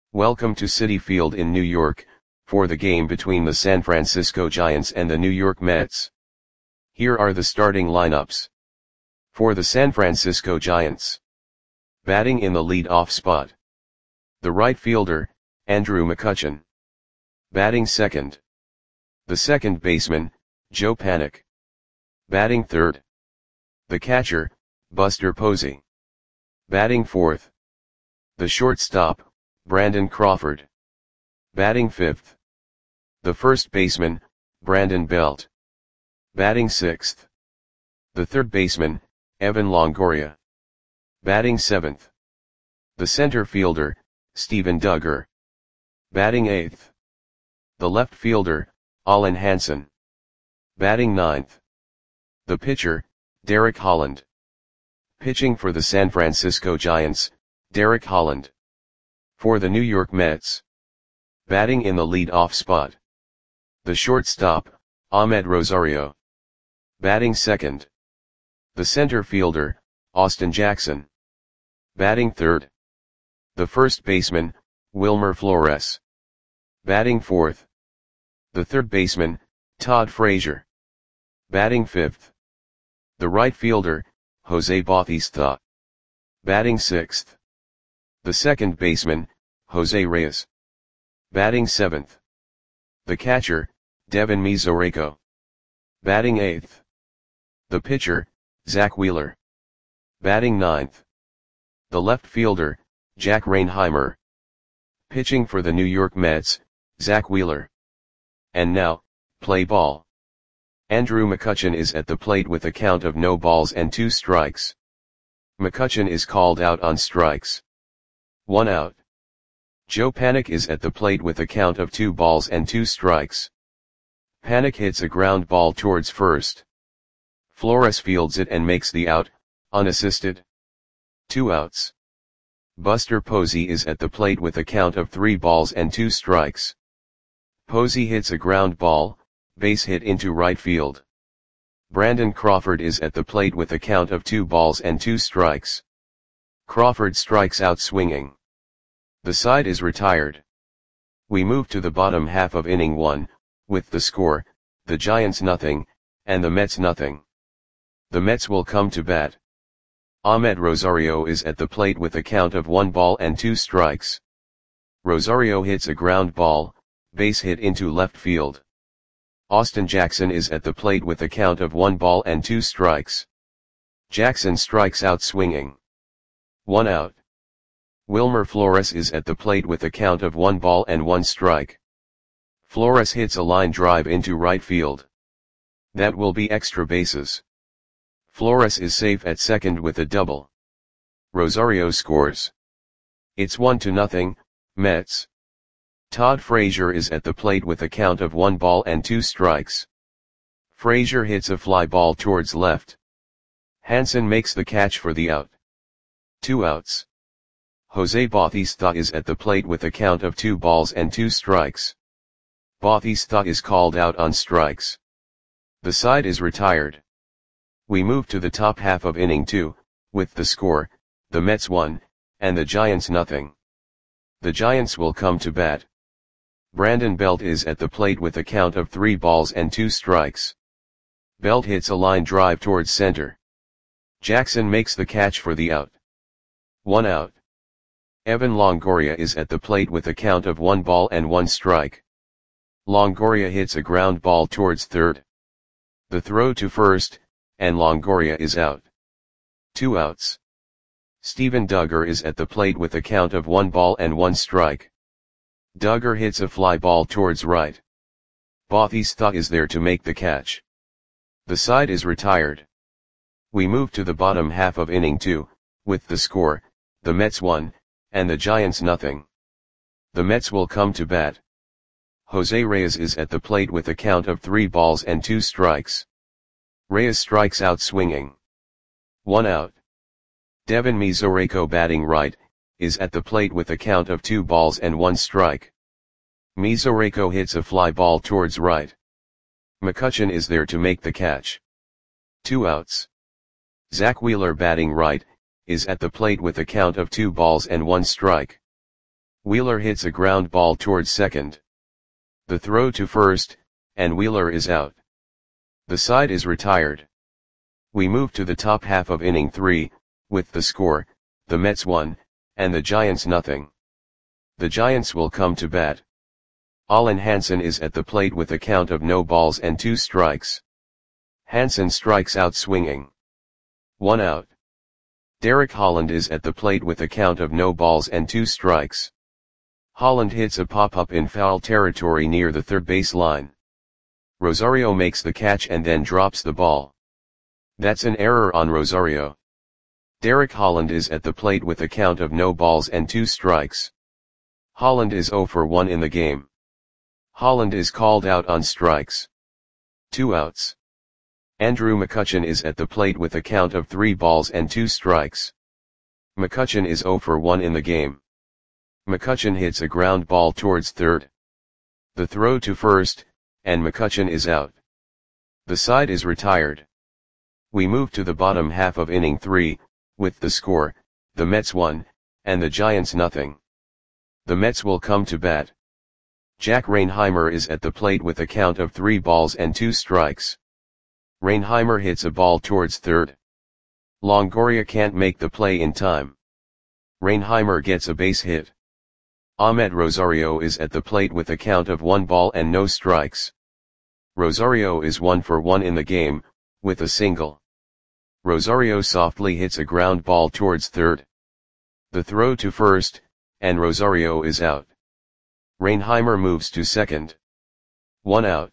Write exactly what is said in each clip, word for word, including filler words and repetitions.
Welcome to Citi Field in New York, for the game between the San Francisco Giants and the New York Mets. Here are the starting lineups. For the San Francisco Giants. Batting in the lead-off spot. The right fielder, Andrew McCutchen. Batting second. The second baseman, Joe Panik. Batting third. The catcher, Buster Posey. Batting fourth. The shortstop, Brandon Crawford. Batting fifth. The first baseman, Brandon Belt. Batting sixth. The third baseman, Evan Longoria. Batting seventh. The center fielder, Steven Duggar. Batting eighth. The left fielder, Alan Hansen. Batting ninth. The pitcher, Derek Holland. Pitching for the San Francisco Giants, Derek Holland. For the New York Mets. Batting in the lead-off spot. The shortstop, Ahmed Rosario. Batting second. The center fielder, Austin Jackson. Batting third. The first baseman, Wilmer Flores. Batting fourth. The third baseman, Todd Frazier. Batting fifth. The right fielder, Jose Bautista. Batting sixth. The second baseman, Jose Reyes. Batting seventh. The catcher, Devin Mesoraco. Batting eighth. The pitcher, Zach Wheeler. Batting ninth. The left fielder, Jack Reinheimer. Pitching for the New York Mets, Zach Wheeler. And now, play ball. Andrew McCutchen is at the plate with a count of no balls and two strikes. McCutchen is called out on strikes. One out. Joe Panik is at the plate with a count of two balls and two strikes. Panik hits a ground ball towards first. Flores fields it and makes the out, unassisted. Two outs. Buster Posey is at the plate with a count of three balls and two strikes. Posey hits a ground ball, base hit into right field. Brandon Crawford is at the plate with a count of two balls and two strikes. Crawford strikes out swinging. The side is retired. We move to the bottom half of inning one, with the score, the Giants nothing, and the Mets nothing. The Mets will come to bat. Ahmed Rosario is at the plate with a count of one ball and two strikes. Rosario hits a ground ball, base hit into left field. Austin Jackson is at the plate with a count of one ball and two strikes. Jackson strikes out swinging. One out. Wilmer Flores is at the plate with a count of one ball and one strike. Flores hits a line drive into right field. That will be extra bases. Flores is safe at second with a double. Rosario scores. It's one to nothing, Mets. Todd Frazier is at the plate with a count of one ball and two strikes. Frazier hits a fly ball towards left. Hansen makes the catch for the out. Two outs. Jose Bautista is at the plate with a count of two balls and two strikes. Bautista is called out on strikes. The side is retired. We move to the top half of inning two, with the score, the Mets one, and the Giants nothing. The Giants will come to bat. Brandon Belt is at the plate with a count of three balls and two strikes. Belt hits a line drive towards center. Jackson makes the catch for the out. One out. Evan Longoria is at the plate with a count of one ball and one strike. Longoria hits a ground ball towards third. The throw to first, and Longoria is out. Two outs. Steven Duggar is at the plate with a count of one ball and one strike. Duggar hits a fly ball towards right. Bautista is there to make the catch. The side is retired. We move to the bottom half of inning two, with the score, the Mets one, and the Giants nothing. The Mets will come to bat. Jose Reyes is at the plate with a count of three balls and two strikes. Reyes strikes out swinging. One out. Devin Mesoraco batting right, is at the plate with a count of two balls and one strike. Mesoraco hits a fly ball towards right. McCutchen is there to make the catch. Two outs. Zach Wheeler batting right, is at the plate with a count of two balls and one strike. Wheeler hits a ground ball towards second. The throw to first, and Wheeler is out. The side is retired. We move to the top half of inning three, with the score, the Mets one, and the Giants nothing. The Giants will come to bat. Allen Hansen is at the plate with a count of no balls and two strikes. Hansen strikes out swinging. One out. Derek Holland is at the plate with a count of no balls and two strikes. Holland hits a pop-up in foul territory near the third base line. Rosario makes the catch and then drops the ball. That's an error on Rosario. Derek Holland is at the plate with a count of no balls and two strikes. Holland is zero for one in the game. Holland is called out on strikes. Two outs. Andrew McCutchen is at the plate with a count of three balls and two strikes. McCutchen is zero for one in the game. McCutchen hits a ground ball towards third. The throw to first, and McCutchen is out. The side is retired. We move to the bottom half of inning three, with the score, the Mets one, and the Giants nothing. The Mets will come to bat. Jack Reinheimer is at the plate with a count of three balls and two strikes. Reinheimer hits a ball towards third. Longoria can't make the play in time. Reinheimer gets a base hit. Ahmed Rosario is at the plate with a count of one ball and no strikes. Rosario is one for one in the game, with a single. Rosario softly hits a ground ball towards third. The throw to first, and Rosario is out. Reinheimer moves to second. One out.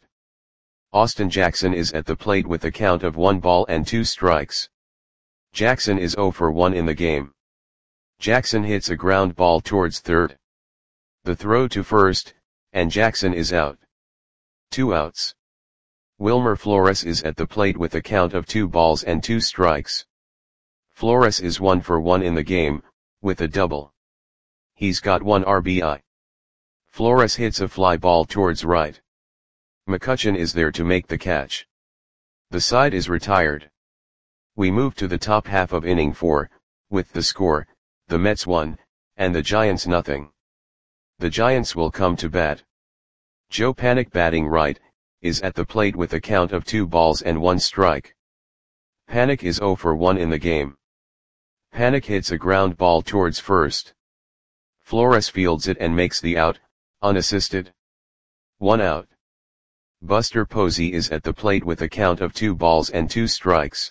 Austin Jackson is at the plate with a count of one ball and two strikes. Jackson is zero for one in the game. Jackson hits a ground ball towards third. The throw to first, and Jackson is out. Two outs. Wilmer Flores is at the plate with a count of two balls and two strikes. Flores is one for one in the game, with a double. He's got one R B I. Flores hits a fly ball towards right. McCutchen is there to make the catch. The side is retired. We move to the top half of inning four, with the score, the Mets one, and the Giants nothing. The Giants will come to bat. Joe Panik, batting right, is at the plate with a count of two balls and one strike. Panik is zero for one in the game. Panik hits a ground ball towards first. Flores fields it and makes the out, unassisted. One out. Buster Posey is at the plate with a count of two balls and two strikes.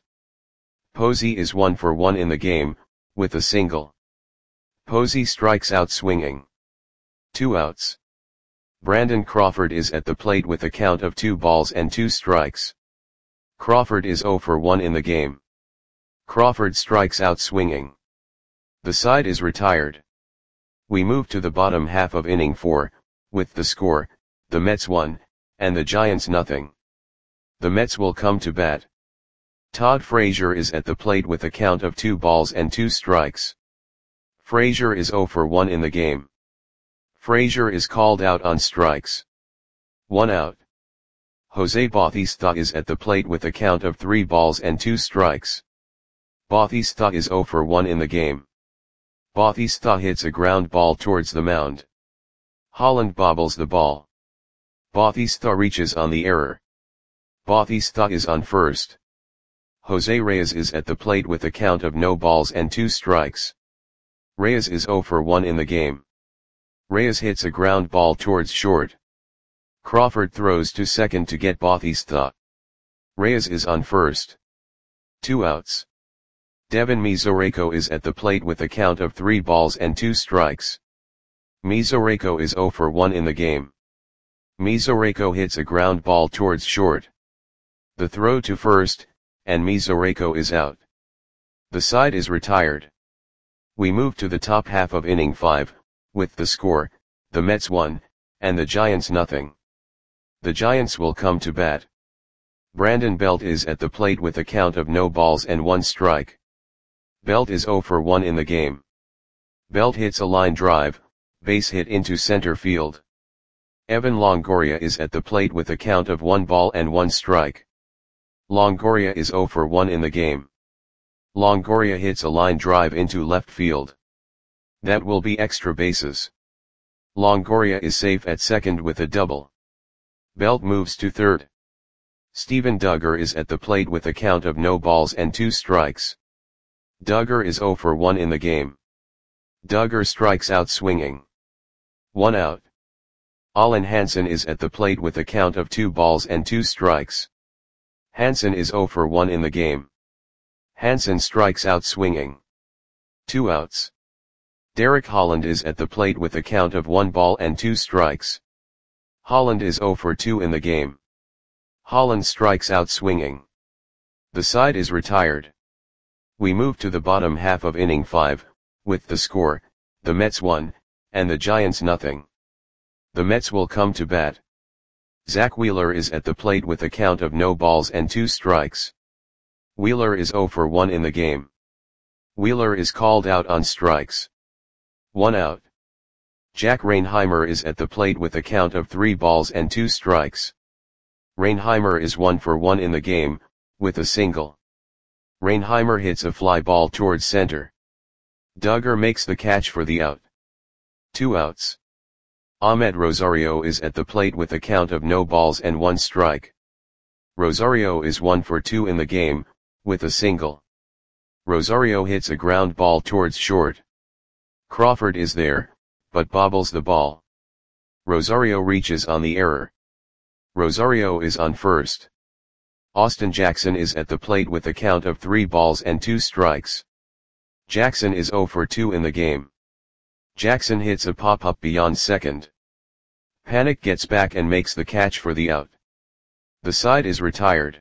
Posey is one for one in the game, with a single. Posey strikes out swinging. Two outs. Brandon Crawford is at the plate with a count of two balls and two strikes. Crawford is zero for one in the game. Crawford strikes out swinging. The side is retired. We move to the bottom half of inning four, with the score, the Mets one, and the Giants nothing. The Mets will come to bat. Todd Frazier is at the plate with a count of two balls and two strikes. Frazier is zero for one in the game. Frazier is called out on strikes. One out. Jose Bautista is at the plate with a count of three balls and two strikes. Bautista is zero for one in the game. Bautista hits a ground ball towards the mound. Holland bobbles the ball. Bautista reaches on the error. Bautista is on first. Jose Reyes is at the plate with a count of no balls and two strikes. Reyes is zero for one in the game. Reyes hits a ground ball towards short. Crawford throws to second to get Bautista. Reyes is on first. Two outs. Devin Mesoraco is at the plate with a count of three balls and two strikes. Mesoraco is zero for one in the game. Mesoraco hits a ground ball towards short. The throw to first, and Mesoraco is out. The side is retired. We move to the top half of inning five, with the score, the Mets one, and the Giants nothing. The Giants will come to bat. Brandon Belt is at the plate with a count of no balls and one strike. Belt is zero for one in the game. Belt hits a line drive, base hit into center field. Evan Longoria is at the plate with a count of one ball and one strike. Longoria is zero for one in the game. Longoria hits a line drive into left field. That will be extra bases. Longoria is safe at second with a double. Belt moves to third. Steven Duggar is at the plate with a count of no balls and two strikes. Duggar is zero for one in the game. Duggar strikes out swinging. One out. Alan Hansen is at the plate with a count of two balls and two strikes. Hansen is zero for one in the game. Hansen strikes out swinging. Two outs. Derek Holland is at the plate with a count of one ball and two strikes. Holland is zero for two in the game. Holland strikes out swinging. The side is retired. We move to the bottom half of inning five, with the score, the Mets one, and the Giants nothing. The Mets will come to bat. Zach Wheeler is at the plate with a count of no balls and two strikes. Wheeler is zero for one in the game. Wheeler is called out on strikes. One out. Jack Reinheimer is at the plate with a count of three balls and two strikes. Reinheimer is one for one in the game, with a single. Reinheimer hits a fly ball towards center. Duggar makes the catch for the out. Two outs. Ahmed Rosario is at the plate with a count of no balls and one strike. Rosario is one for two in the game, with a single. Rosario hits a ground ball towards short. Crawford is there, but bobbles the ball. Rosario reaches on the error. Rosario is on first. Austin Jackson is at the plate with a count of three balls and two strikes. Jackson is zero for two in the game. Jackson hits a pop-up beyond second. Panik gets back and makes the catch for the out. The side is retired.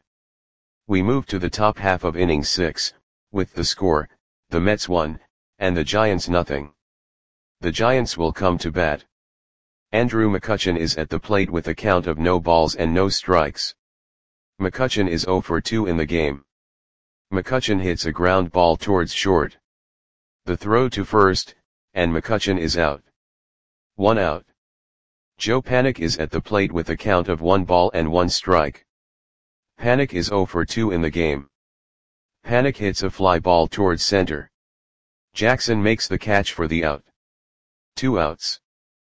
We move to the top half of inning six, with the score, the Mets one, and the Giants nothing. The Giants will come to bat. Andrew McCutchen is at the plate with a count of no balls and no strikes. McCutchen is zero for two in the game. McCutchen hits a ground ball towards short. The throw to first, and McCutchen is out. One out. Joe Panik is at the plate with a count of one ball and one strike. Panik is zero for two in the game. Panik hits a fly ball towards center. Jackson makes the catch for the out. Two outs.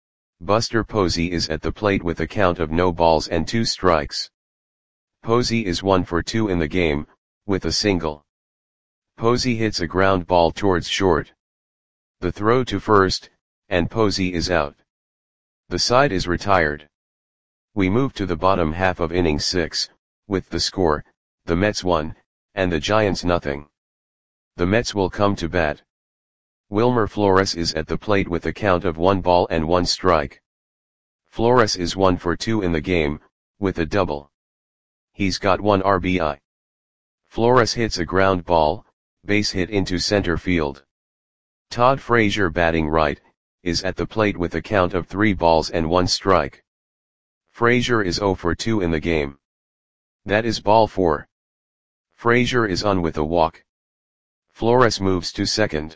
Buster Posey is at the plate with a count of no balls and two strikes. Posey is one for two in the game, with a single. Posey hits a ground ball towards short. The throw to first, and Posey is out. The side is retired. We move to the bottom half of inning six, with the score, the Mets one, and the Giants nothing. The Mets will come to bat. Wilmer Flores is at the plate with a count of one ball and one strike. Flores is one for two in the game, with a double. He's got one R B I. Flores hits a ground ball, base hit into center field. Todd Frazier, batting right, is at the plate with a count of three balls and one strike. Frazier is zero for two in the game. That is ball four. Frazier is on with a walk. Flores moves to second.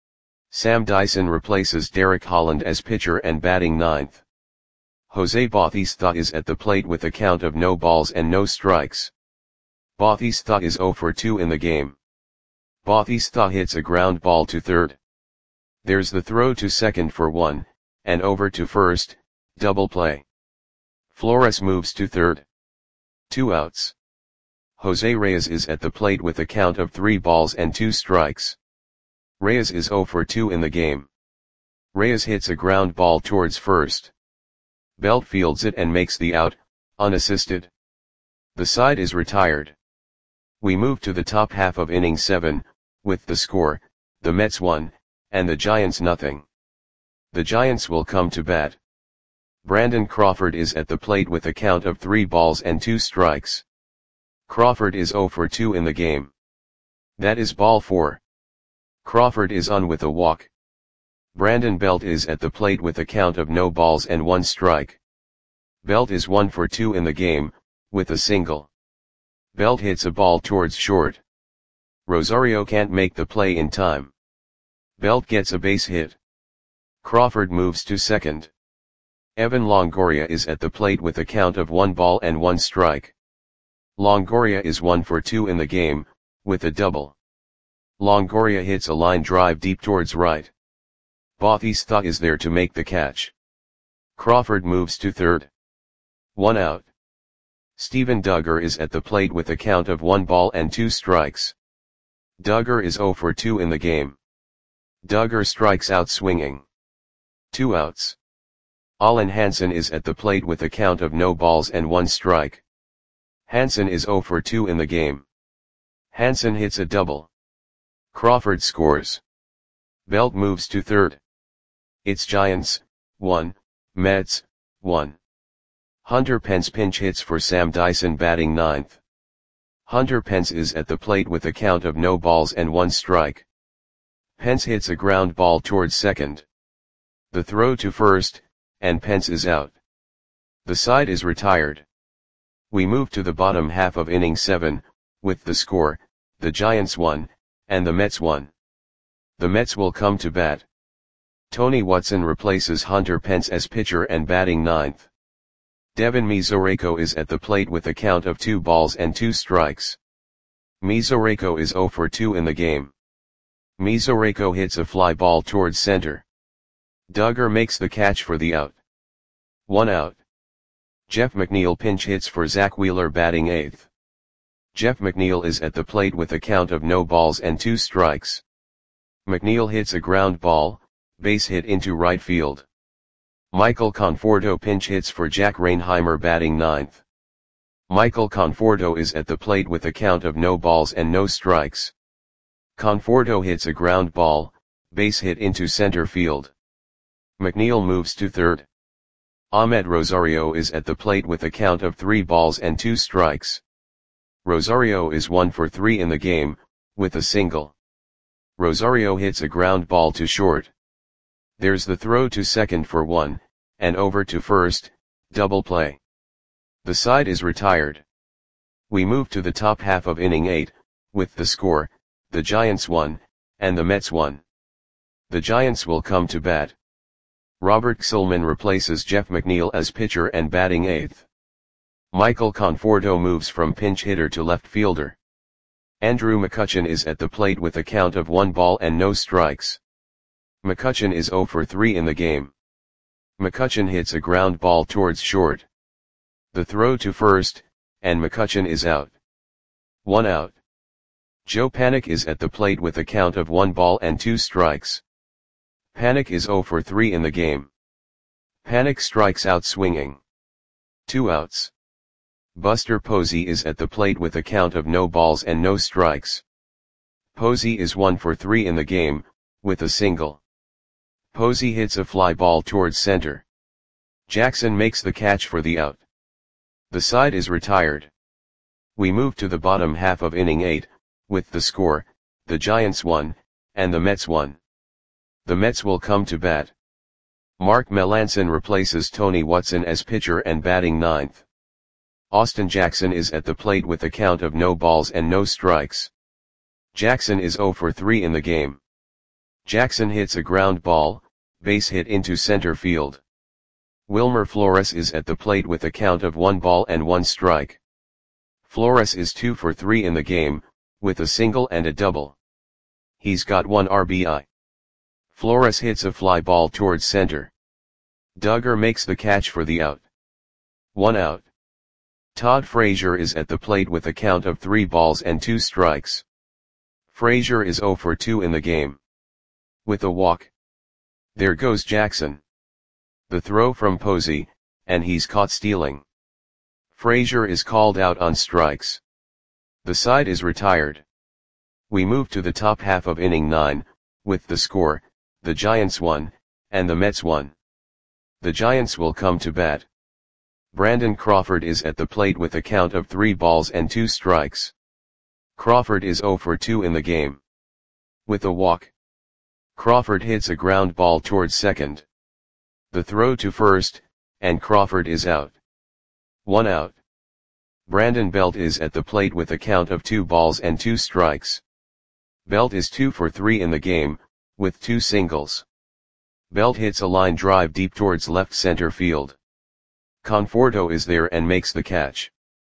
Sam Dyson replaces Derek Holland as pitcher and batting ninth. Jose Bautista is at the plate with a count of no balls and no strikes. Bautista is zero for two in the game. Bautista hits a ground ball to third. There's the throw to second for one, and over to first, double play. Flores moves to third. Two outs. Jose Reyes is at the plate with a count of three balls and two strikes. Reyes is zero for two in the game. Reyes hits a ground ball towards first. Belt fields it and makes the out, unassisted. The side is retired. We move to the top half of inning seven, with the score, the Mets one, and the Giants nothing. The Giants will come to bat. Brandon Crawford is at the plate with a count of three balls and two strikes. Crawford is zero for two in the game. That is ball four. Crawford is on with a walk. Brandon Belt is at the plate with a count of no balls and one strike. Belt is one for two in the game, with a single. Belt hits a ball towards short. Rosario can't make the play in time. Belt gets a base hit. Crawford moves to second. Evan Longoria is at the plate with a count of one ball and one strike. Longoria is one for two in the game, with a double. Longoria hits a line drive deep towards right. Bautista is there to make the catch. Crawford moves to third. One out. Steven Duggar is at the plate with a count of one ball and two strikes. Duggar is zero for two in the game. Duggar strikes out swinging. Two outs. Alan Hansen is at the plate with a count of no balls and one strike. Hansen is zero for two in the game. Hansen hits a double. Crawford scores. Belt moves to third. It's Giants, one, Mets, one. Hunter Pence pinch hits for Sam Dyson batting ninth. Hunter Pence is at the plate with a count of no balls and one strike. Pence hits a ground ball towards second. The throw to first, and Pence is out. The side is retired. We move to the bottom half of inning seven, with the score, the Giants won, and the Mets won. The Mets will come to bat. Tony Watson replaces Hunter Pence as pitcher and batting ninth. Devin Mesoraco is at the plate with a count of two balls and two strikes. Mesoraco is zero for two in the game. Mesoraco hits a fly ball towards center. Duggar makes the catch for the out. One out. Jeff McNeil pinch hits for Zach Wheeler batting eighth. Jeff McNeil is at the plate with a count of no balls and two strikes. McNeil hits a ground ball, base hit into right field. Michael Conforto pinch hits for Jack Reinheimer batting ninth. Michael Conforto is at the plate with a count of no balls and no strikes. Conforto hits a ground ball, base hit into center field. McNeil moves to third. Ahmed Rosario is at the plate with a count of three balls and two strikes. Rosario is one for three in the game, with a single. Rosario hits a ground ball to short. There's the throw to second for one, and over to first, double play. The side is retired. We move to the top half of inning eight, with the score, the Giants won, and the Mets won. The Giants will come to bat. Robert Xilman replaces Jeff McNeil as pitcher and batting eighth. Michael Conforto moves from pinch hitter to left fielder. Andrew McCutchen is at the plate with a count of one ball and no strikes. McCutchen is zero for three in the game. McCutchen hits a ground ball towards short. The throw to first, and McCutchen is out. One out. Joe Panik is at the plate with a count of one ball and two strikes. Panik is zero for three in the game. Panik strikes out swinging. Two outs. Buster Posey is at the plate with a count of no balls and no strikes. Posey is one for three in the game, with a single. Posey hits a fly ball towards center. Jackson makes the catch for the out. The side is retired. We move to the bottom half of inning eight, with the score, the Giants won, and the Mets won. The Mets will come to bat. Mark Melancon replaces Tony Watson as pitcher and batting ninth. Austin Jackson is at the plate with a count of no balls and no strikes. Jackson is zero for three in the game. Jackson hits a ground ball, base hit into center field. Wilmer Flores is at the plate with a count of one ball and one strike. Flores is two for three in the game, with a single and a double. He's got one R B I. Flores hits a fly ball towards center. Duggar makes the catch for the out. One out. Todd Frazier is at the plate with a count of three balls and two strikes. Frazier is zero for two in the game. With a walk. There goes Jackson. The throw from Posey, and he's caught stealing. Frazier is called out on strikes. The side is retired. We move to the top half of inning nine, with the score, the Giants won, and the Mets won. The Giants will come to bat. Brandon Crawford is at the plate with a count of three balls and two strikes. Crawford is zero for two in the game. With a walk. Crawford hits a ground ball towards second. The throw to first, and Crawford is out. One out. Brandon Belt is at the plate with a count of two balls and two strikes. Belt is two for three in the game, with two singles. Belt hits a line drive deep towards left center field. Conforto is there and makes the catch.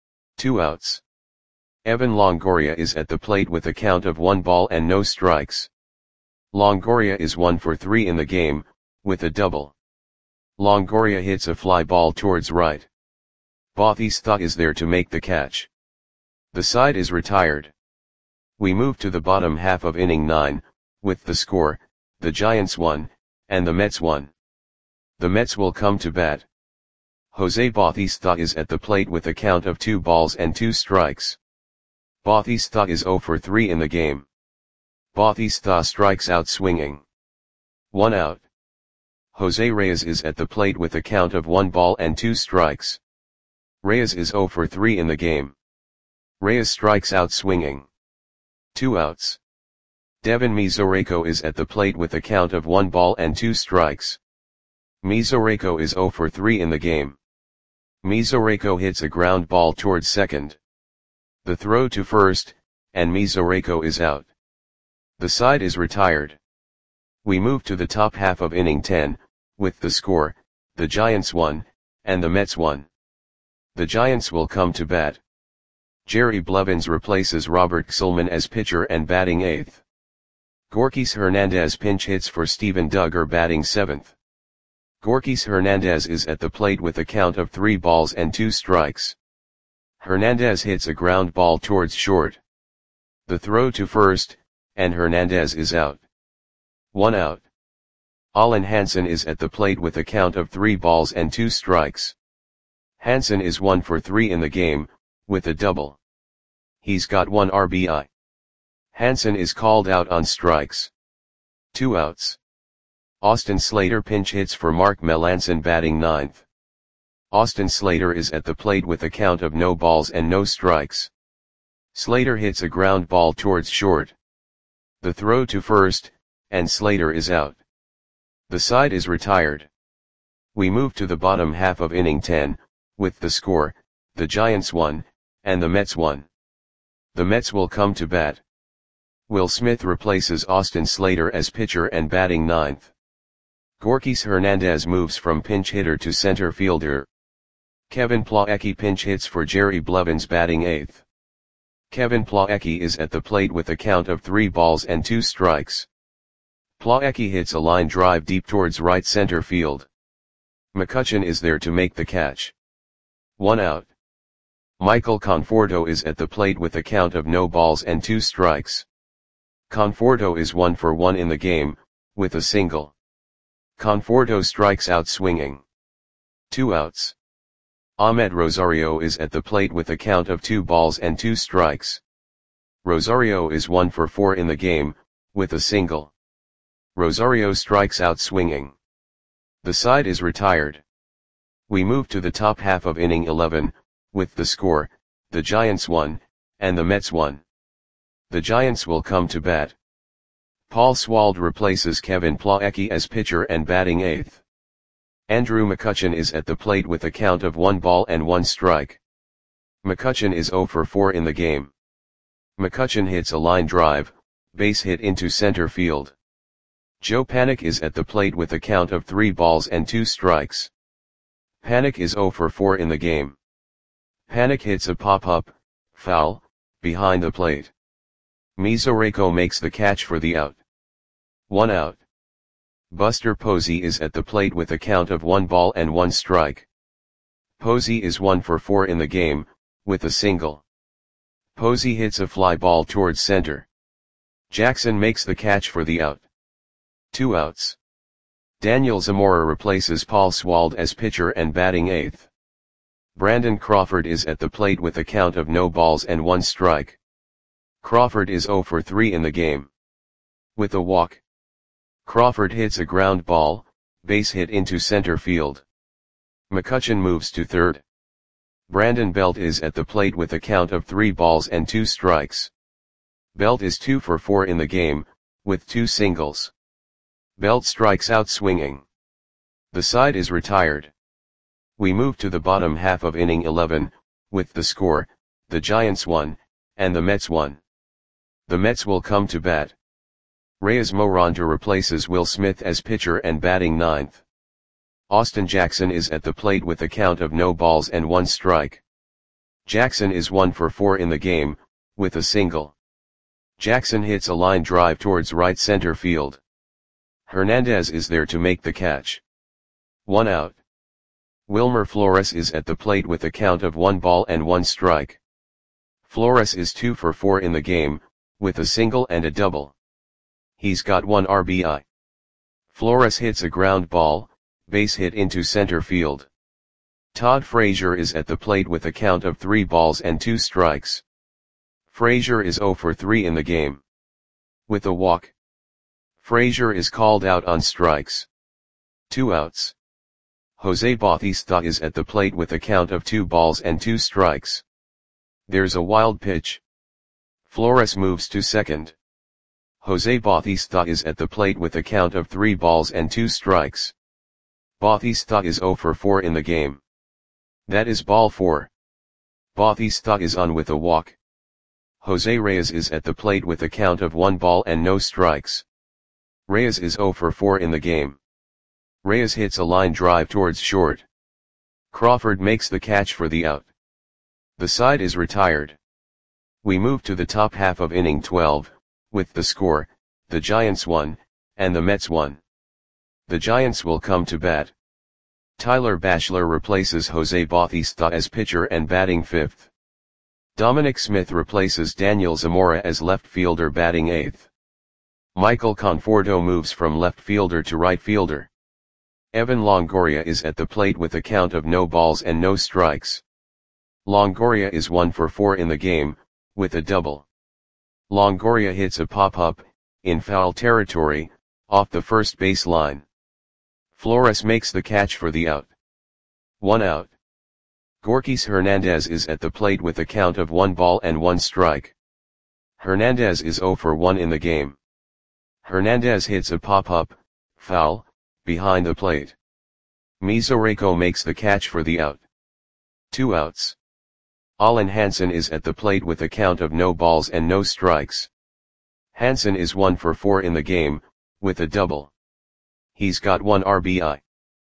Two outs. Evan Longoria is at the plate with a count of one ball and no strikes. Longoria is one for three in the game, with a double. Longoria hits a fly ball towards right. Bautista is there to make the catch. The side is retired. We move to the bottom half of inning nine, with the score, the Giants won, and the Mets won. The Mets will come to bat. Jose Bautista is at the plate with a count of two balls and two strikes. Bautista is zero for three in the game. Bautista strikes out swinging. One out. Jose Reyes is at the plate with a count of one ball and two strikes. Reyes is zero for three in the game. Reyes strikes out swinging. Two outs. Devin Mesoraco is at the plate with a count of one ball and two strikes. Mesoraco is zero for three in the game. Mesoraco hits a ground ball towards second. The throw to first, and Mesoraco is out. The side is retired. We move to the top half of inning ten, with the score, the Giants won, and the Mets won. The Giants will come to bat. Jerry Blevins replaces Robert Gsellman as pitcher and batting eighth. Gorkys Hernandez pinch hits for Steven Duggar batting seventh. Gorkys Hernandez is at the plate with a count of three balls and two strikes. Hernandez hits a ground ball towards short. The throw to first, and Hernandez is out. One out. Alan Hansen is at the plate with a count of three balls and two strikes. Hansen is one for three in the game, with a double. He's got one R B I. Hansen is called out on strikes. Two outs. Austin Slater pinch hits for Mark Melancon batting ninth. Austin Slater is at the plate with a count of no balls and no strikes. Slater hits a ground ball towards short. The throw to first, and Slater is out. The side is retired. We move to the bottom half of inning ten, with the score, the Giants won, and the Mets won. The Mets will come to bat. Will Smith replaces Austin Slater as pitcher and batting ninth. Gorkys Hernandez moves from pinch hitter to center fielder. Kevin Plawecki pinch hits for Jerry Blevins batting eighth. Kevin Plawecki is at the plate with a count of three balls and two strikes. Plawecki hits a line drive deep towards right center field. McCutchen is there to make the catch. One out. Michael Conforto is at the plate with a count of no balls and two strikes. Conforto is one for one in the game, with a single. Conforto strikes out swinging. Two outs. Ahmed Rosario is at the plate with a count of two balls and two strikes. Rosario is one for four in the game, with a single. Rosario strikes out swinging. The side is retired. We move to the top half of inning eleven, with the score, the Giants won, and the Mets won. The Giants will come to bat. Paul Swald replaces Kevin Plawecki as pitcher and batting eighth. Andrew McCutchen is at the plate with a count of one ball and one strike. McCutchen is zero for four in the game. McCutchen hits a line drive, base hit into center field. Joe Panik is at the plate with a count of three balls and two strikes. Panik is zero for four in the game. Panik hits a pop-up, foul, behind the plate. Mesoraco makes the catch for the out. One out. Buster Posey is at the plate with a count of one ball and one strike. Posey is one for four in the game, with a single. Posey hits a fly ball towards center. Jackson makes the catch for the out. Two outs. Daniel Zamora replaces Paul Swald as pitcher and batting eighth. Brandon Crawford is at the plate with a count of no balls and one strike. Crawford is zero for three in the game. With a walk. Crawford hits a ground ball, base hit into center field. McCutchen moves to third. Brandon Belt is at the plate with a count of three balls and two strikes. Belt is two for four in the game, with two singles. Belt strikes out swinging. The side is retired. We move to the bottom half of inning eleven, with the score, the Giants won, and the Mets won. The Mets will come to bat. Reyes Moronta replaces Will Smith as pitcher and batting ninth. Austin Jackson is at the plate with a count of no balls and one strike. Jackson is one for four in the game, with a single. Jackson hits a line drive towards right center field. Hernandez is there to make the catch. One out. Wilmer Flores is at the plate with a count of one ball and one strike. Flores is two for four in the game, with a single and a double. He's got one R B I. Flores hits a ground ball, base hit into center field. Todd Frazier is at the plate with a count of three balls and two strikes. Frazier is zero for three in the game. With a walk. Frazier is called out on strikes. Two outs. Jose Bautista is at the plate with a count of two balls and two strikes. There's a wild pitch. Flores moves to second. Jose Bautista is at the plate with a count of three balls and two strikes. Bautista is zero for four in the game. That is ball four. Bautista is on with a walk. Jose Reyes is at the plate with a count of one ball and no strikes. Reyes is zero for four in the game. Reyes hits a line drive towards short. Crawford makes the catch for the out. The side is retired. We move to the top half of inning twelve, with the score, the Giants won, and the Mets won. The Giants will come to bat. Tyler Bachelor replaces Jose Bautista as pitcher and batting fifth. Dominic Smith replaces Daniel Zamora as left fielder batting eighth. Michael Conforto moves from left fielder to right fielder. Evan Longoria is at the plate with a count of no balls and no strikes. Longoria is one for four in the game, with a double. Longoria hits a pop-up, in foul territory, off the first base line. Flores makes the catch for the out. One out. Gorkys Hernandez is at the plate with a count of one ball and one strike. Hernandez is zero for one in the game. Hernandez hits a pop-up, foul, behind the plate. Mesoraco makes the catch for the out. Two outs. Alan Hansen is at the plate with a count of no balls and no strikes. Hansen is one for four in the game, with a double. He's got one R B I.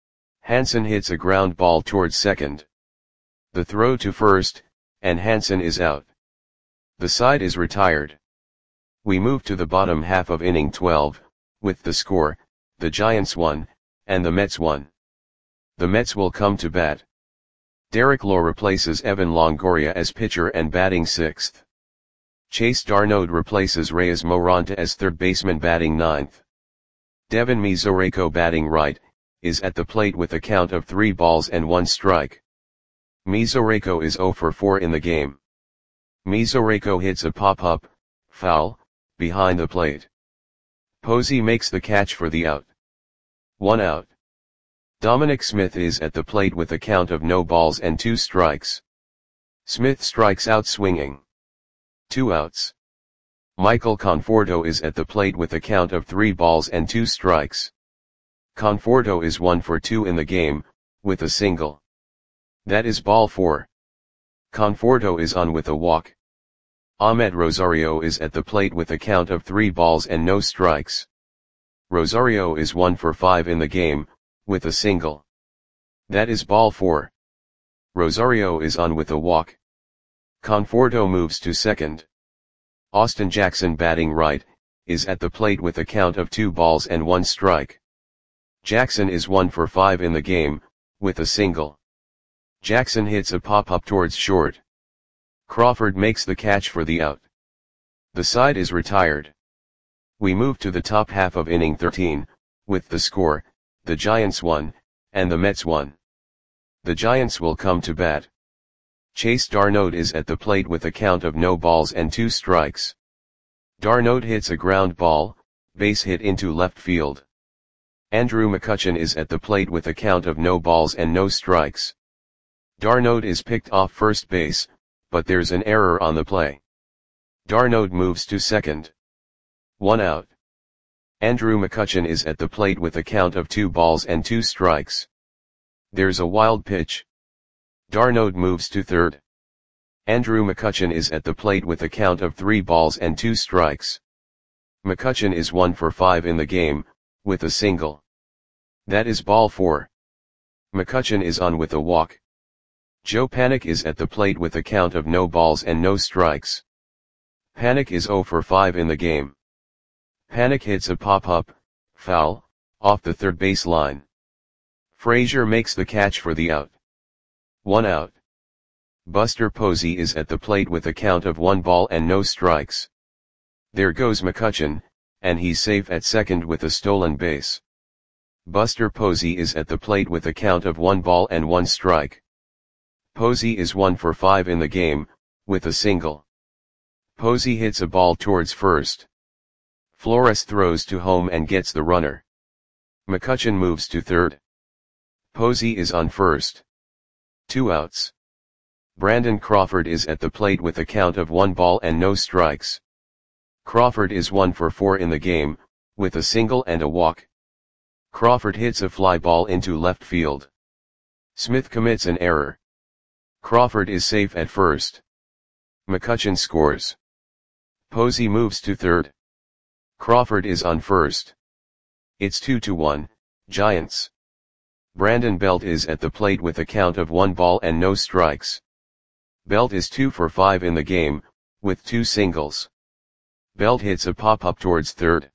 Hansen hits a ground ball towards second. The throw to first, and Hansen is out. The side is retired. We move to the bottom half of inning twelve, with the score, the Giants won, and the Mets won. The Mets will come to bat. Derek Lowe replaces Evan Longoria as pitcher and batting sixth. Chase Darnode replaces Reyes Moranta as third baseman batting ninth. Devin Mesoraco batting right, is at the plate with a count of three balls and one strike. Mesoraco is zero for four in the game. Mesoraco hits a pop-up, foul, behind the plate. Posey makes the catch for the out. One out. Dominic Smith is at the plate with a count of no balls and two strikes. Smith strikes out swinging. Two outs. Michael Conforto is at the plate with a count of three balls and two strikes. Conforto is one for two in the game, with a single. That is ball four. Conforto is on with a walk. Ahmed Rosario is at the plate with a count of three balls and no strikes. Rosario is one for five in the game, with a single. That is ball four. Rosario is on with a walk. Conforto moves to second. Austin Jackson batting right, is at the plate with a count of two balls and one strike. Jackson is one for five in the game, with a single. Jackson hits a pop-up towards short. Crawford makes the catch for the out. The side is retired. We move to the top half of inning thirteen, with the score, the Giants won, and the Mets won. The Giants will come to bat. Chase Darnode is at the plate with a count of no balls and two strikes. Darnode hits a ground ball, base hit into left field. Andrew McCutchen is at the plate with a count of no balls and no strikes. Darnode is picked off first base, but there's an error on the play. Darnode moves to second. One out. Andrew McCutchen is at the plate with a count of two balls and two strikes. There's a wild pitch. Darnode moves to third. Andrew McCutchen is at the plate with a count of three balls and two strikes. McCutchen is one for five in the game, with a single. That is ball four. McCutchen is on with a walk. Joe Panik is at the plate with a count of no balls and no strikes. Panik is zero for five in the game. Panik hits a pop-up, foul, off the third base line. Frazier makes the catch for the out. One out. Buster Posey is at the plate with a count of one ball and no strikes. There goes McCutchen, and he's safe at second with a stolen base. Buster Posey is at the plate with a count of one ball and one strike. Posey is one for five in the game, with a single. Posey hits a ball towards first. Flores throws to home and gets the runner. McCutchen moves to third. Posey is on first. Two outs. Brandon Crawford is at the plate with a count of one ball and no strikes. Crawford is one for four in the game, with a single and a walk. Crawford hits a fly ball into left field. Smith commits an error. Crawford is safe at first. McCutchen scores. Posey moves to third. Crawford is on first. It's two to one, Giants. Brandon Belt is at the plate with a count of one ball and no strikes. Belt is two for five in the game, with two singles. Belt hits a pop-up towards third.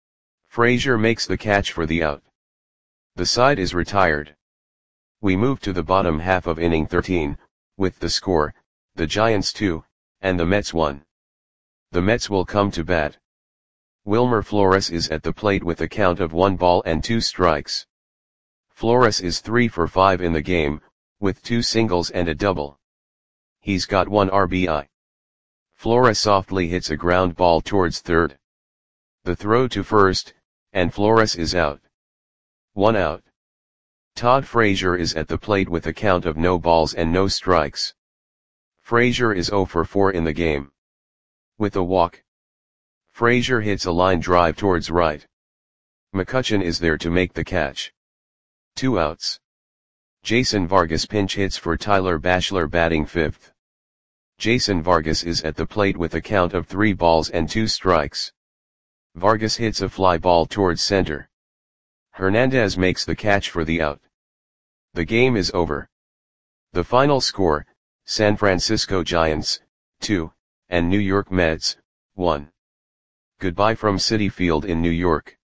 Frazier makes the catch for the out. The side is retired. We move to the bottom half of inning thirteen, with the score, the Giants two, and the Mets one. The Mets will come to bat. Wilmer Flores is at the plate with a count of one ball and two strikes. Flores is three for five in the game, with two singles and a double. He's got one R B I. Flores softly hits a ground ball towards third. The throw to first, and Flores is out. One out. Todd Frazier is at the plate with a count of no balls and no strikes. Frazier is zero for four in the game. With a walk. Frazier hits a line drive towards right. McCutchen is there to make the catch. Two outs. Jason Vargas pinch hits for Tyler Bachelor batting fifth. Jason Vargas is at the plate with a count of three balls and two strikes. Vargas hits a fly ball towards center. Hernandez makes the catch for the out. The game is over. The final score, San Francisco Giants, two, and New York Mets, one. Goodbye from Citi Field in New York.